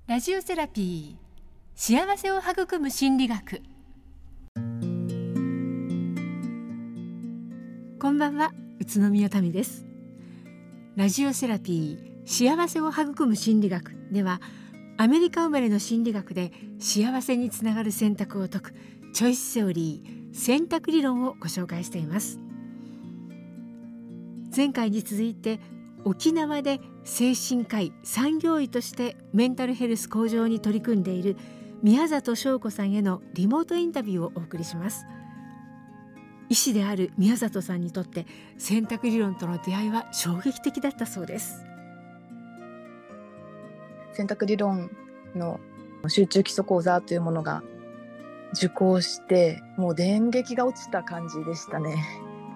ラジオセラピー、幸せを育む心理学。こんばんは、宇都宮民です。ラジオセラピー、幸せを育む心理学では、アメリカ生まれの心理学で幸せにつながる選択を説くチョイスセオリー、選択理論をご紹介しています。前回に続いて、沖縄で精神科医産業医としてメンタルヘルス向上に取り組んでいる宮里翔子さんへのリモートインタビューをお送りします。医師である宮里さんにとって選択理論との出会いは衝撃的だったそうです。 選択理論の集中基礎講座というものが受講して、もう電撃が落ちた感じでしたね。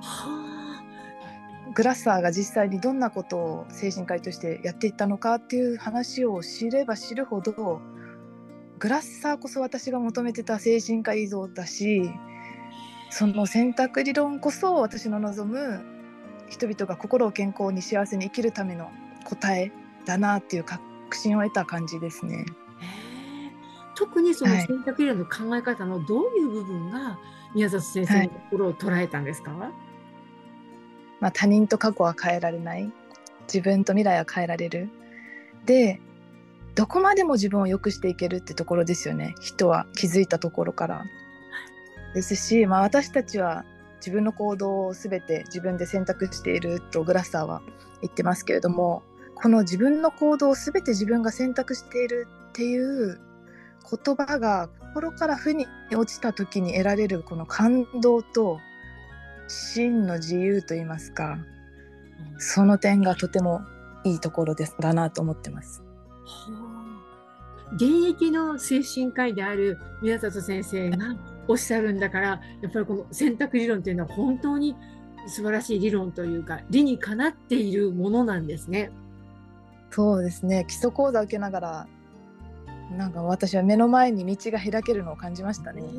グラッサーが実際にどんなことを精神科医としてやっていったのかっていう話を知れば知るほど、グラッサーこそ私が求めてた精神科医像だし、その選択理論こそ私の望む人々が心を健康に幸せに生きるための答えだなっていう確信を得た感じですね。 特にその選択理論の考え方のどういう部分が宮里先生の心を捉えたんですか？ 他人と過去は変えられない、自分と未来は変えられる、でどこまでも自分を良くしていけるってところですよね。人は気づいたところからですし、私たちは自分の行動を全て自分で選択しているとグラッサーは言ってますけれども、この自分の行動を全て自分が選択しているっていう言葉が心から負に落ちた時に得られるこの感動と真の自由といいますか、その点がとてもいいところだなと思ってます。 現役の精神科医である宮里先生がおっしゃるんだから、やっぱりこの選択理論というのは本当に素晴らしい理論というか、理にかなっているものなんですね。 そうですね。基礎講座を受けながら、私は目の前に道が開けるのを感じましたね。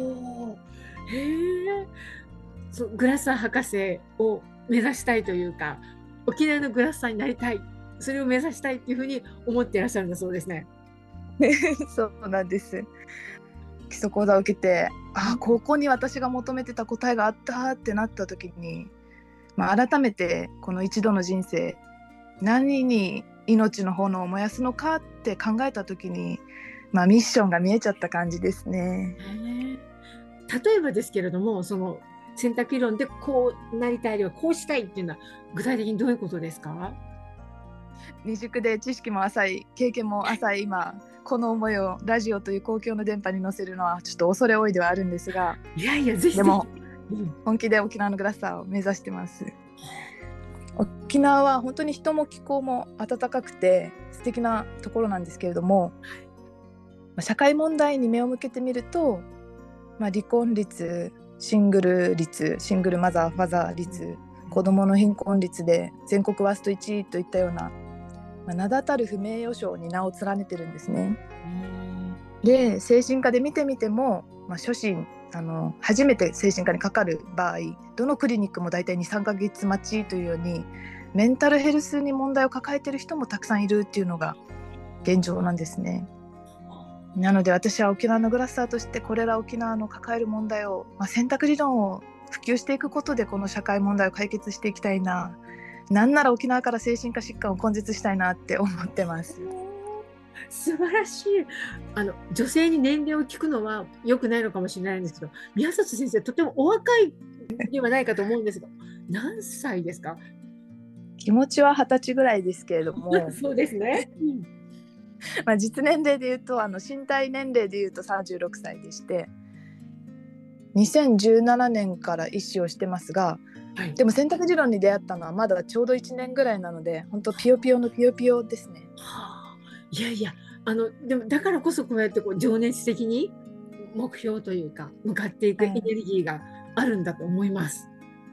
グラッサー博士を目指したいというか、沖縄のグラッサーになりたい、それを目指したいっていうふうに思っていらっしゃるんだそうですね。 そうなんです。基礎講座を受けて、ここに私が求めてた答えがあったってなった時に、改めてこの一度の人生、何に命の炎を燃やすのかって考えた時に、ミッションが見えちゃった感じですね。 例えばですけれども、その選択理論でこうなりたい、あるいはこうしたいっていうのは具体的にどういうことですか？ 未熟で知識も浅い、経験も浅い今、この思いをラジオという公共の電波に乗せるのはちょっと恐れ多いではあるんですが、 ぜひでも本気で沖縄のグラッサーを目指してます。沖縄は本当に人も気候も暖かくて素敵なところなんですけれども、社会問題に目を向けてみると、離婚率、シングルマザーファザー率、子どもの貧困率で全国ワースト1位といったような、名だたる不名誉賞に名を連ねてるんですね。で、精神科で見てみても、初心初めて精神科にかかる場合、どのクリニックもだいたい 2,3 ヶ月待ちというように、メンタルヘルスに問題を抱えている人もたくさんいるっていうのが現状なんですね。なので私は沖縄のグラッサーとして、これら沖縄の抱える問題を、選択理論を普及していくことでこの社会問題を解決していきたいな、なんなら沖縄から精神科疾患を根絶したいなって思ってます。 素晴らしい。女性に年齢を聞くのは良くないのかもしれないんですけど、宮里先生とてもお若いではないかと思うんですが、何歳ですか？ 気持ちは20歳ぐらいですけれどもそうですね。 実年齢でいうと、身体年齢でいうと36歳でして、2017年から医師をしてますが、でも選択理論に出会ったのはまだちょうど1年ぐらいなので、本当ピヨピヨのピヨピヨですね。 でもだからこそこうやって情熱的に目標というか向かっていくエネルギーがあるんだと思います。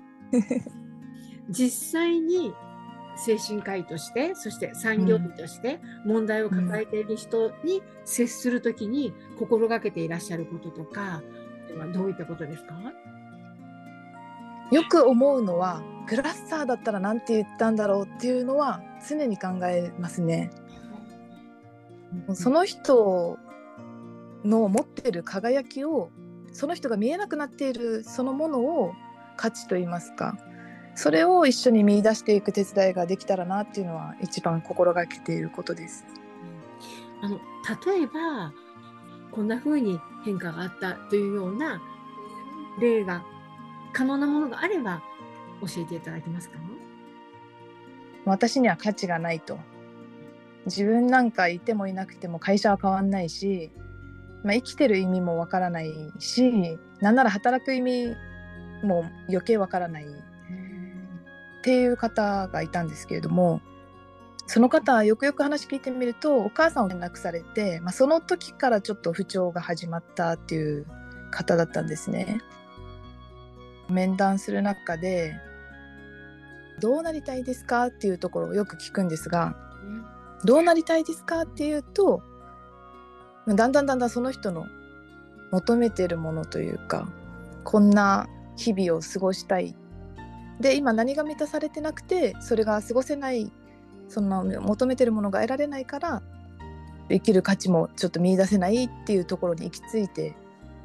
実際に精神科医として、そして産業医として問題を抱えている人に接するときに心がけていらっしゃることとか、どういったことですか？ よく思うのは、グラッサーだったらなんて言ったんだろうっていうのは常に考えますね。 その人の持ってる輝きを、その人が見えなくなっているそのものを価値といいますか、それを一緒に見出していく手伝いができたらなっていうのは一番心がけていることです。 例えばこんな風に変化があったというような例が可能なものがあれば教えていただけますか？ 私には価値がないと。自分なんかいてもいなくても会社は変わんないし、生きてる意味もわからないし、なんなら働く意味も余計わからないっていう方がいたんですけれども、その方はよくよく話聞いてみると、お母さんを亡くされて、その時からちょっと不調が始まったっていう方だったんですね。面談する中でどうなりたいですかっていうところをよく聞くんですが、どうなりたいですかっていうと、だんだんその人の求めているものというか、こんな日々を過ごしたい、で今何が満たされてなくてそれが過ごせない、その求めているものが得られないから生きる価値もちょっと見出せないっていうところに行き着いて、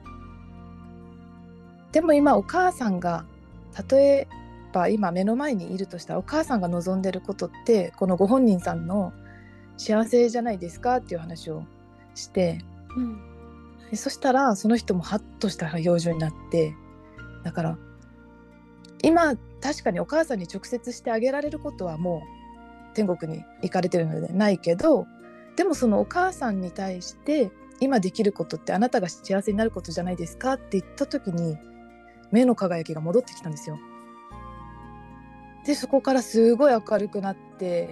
でも今お母さんが、例えば今目の前にいるとしたら、お母さんが望んでることってこのご本人さんの幸せじゃないですかっていう話をして、でそしたらその人もハッとした表情になって、だから今確かにお母さんに直接してあげられることはもう天国に行かれてるのでないけど、でもそのお母さんに対して今できることってあなたが幸せになることじゃないですかって言った時に、目の輝きが戻ってきたんですよ。でそこからすごい明るくなって、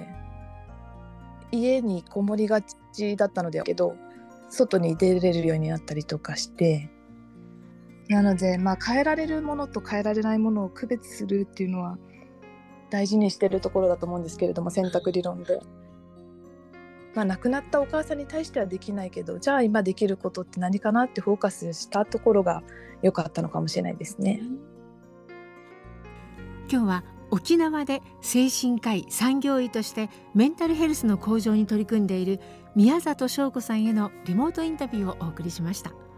家にこもりがちだったのだけど外に出れるようになったりとかして、なので変えられるものと変えられないものを区別するっていうのは大事にしてるところだと思うんですけれども、選択理論で、亡くなったお母さんに対してはできないけど、じゃあ今できることって何かなってフォーカスしたところが良かったのかもしれないですね。 今日は沖縄で精神科医産業医としてメンタルヘルスの向上に取り組んでいる宮里翔子さんへのリモートインタビューをお送りしました。